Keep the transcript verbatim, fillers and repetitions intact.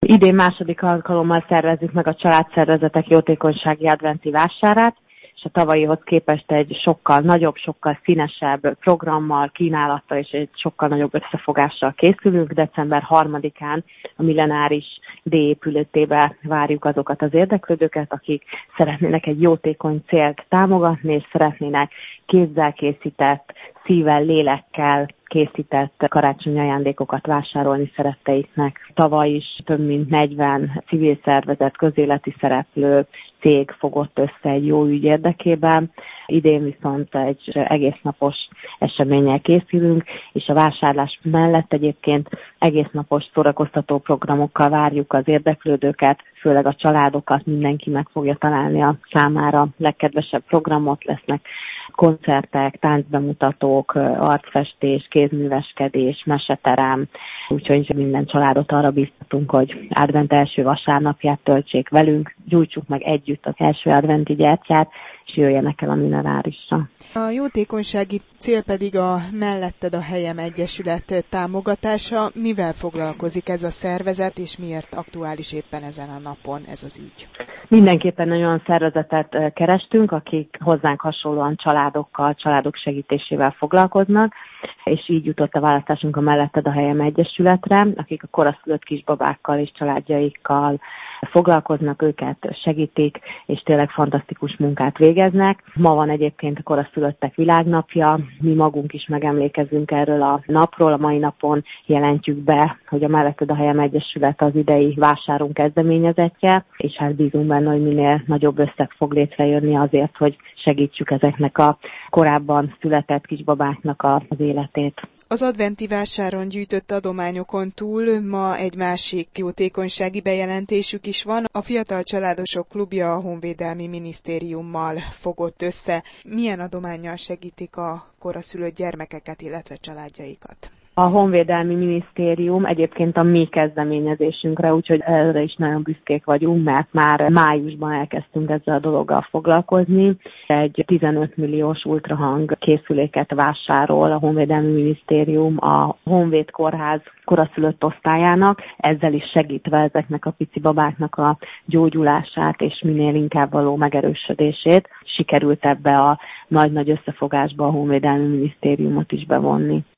Idén második alkalommal szervezzük meg a családszervezetek jótékonysági adventi vásárát, és a tavalyihoz képest egy sokkal nagyobb, sokkal színesebb programmal, kínálattal és egy sokkal nagyobb összefogással készülünk. december harmadikán a Millenáris D-épületébe várjuk azokat az érdeklődőket, akik szeretnének egy jótékony célt támogatni, és szeretnének kézzel készített, szívvel, lélekkel készített karácsonyi ajándékokat vásárolni szeretteiknek. Tavaly is több mint negyven civil szervezet, közéleti szereplő, cég fogott össze egy jó ügy érdekében. Idén viszont egy egész napos eseménnyel készülünk, és a vásárlás mellett egyébként egész napos szórakoztató programokkal várjuk az érdeklődőket, főleg a családokat, mindenki meg fogja találni a számára legkedvesebb programot, lesznek koncertek, táncbemutatók, arcfestés, kézműveskedés, meseterem, úgyhogy minden családot arra biztatunk, hogy advent első vasárnapját töltsék velünk, gyújtsuk meg együtt az első adventi gyertyát, és jöjjenek el a Millenárisra. A jótékonysági cél pedig a Melletted a Helyem Egyesület támogatása. Mivel foglalkozik ez a szervezet, és miért aktuális éppen ezen a napon ez az ügy? Mindenképpen olyan szervezetet kerestünk, akik hozzánk hasonlóan családokkal, családok segítésével foglalkoznak, és így jutott a választásunk a Melletted a Helyem Egyesületre, akik a koraszülött kisbabákkal és családjaikkal foglalkoznak, őket segítik, és tényleg fantasztikus munkát végeznek. Ma van egyébként a koraszülöttek világnapja, mi magunk is megemlékezünk erről a napról, a mai napon jelentjük be, hogy a Melletted a Helyem Egyesület az idei vásárunk kezdeményezettje, és hát bízunk benne, hogy minél nagyobb összeg fog létrejönni azért, hogy segítsük ezeknek a korábban született kisbabáknak az életét. Az adventi vásáron gyűjtött adományokon túl ma egy másik jótékonysági bejelentésük is van. A Fiatal Családosok Klubja a Honvédelmi Minisztériummal fogott össze. Milyen adománnyal segítik a koraszülött gyermekeket, illetve családjaikat? A Honvédelmi Minisztérium egyébként a mi kezdeményezésünkre, úgyhogy erre is nagyon büszkék vagyunk, mert már májusban elkezdtünk ezzel a dologgal foglalkozni. Egy tizenöt milliós ultrahang készüléket vásárol a Honvédelmi Minisztérium a Honvéd Kórház koraszülött osztályának, ezzel is segítve ezeknek a pici babáknak a gyógyulását és minél inkább való megerősödését. Sikerült ebbe a nagy-nagy összefogásba a Honvédelmi Minisztériumot is bevonni.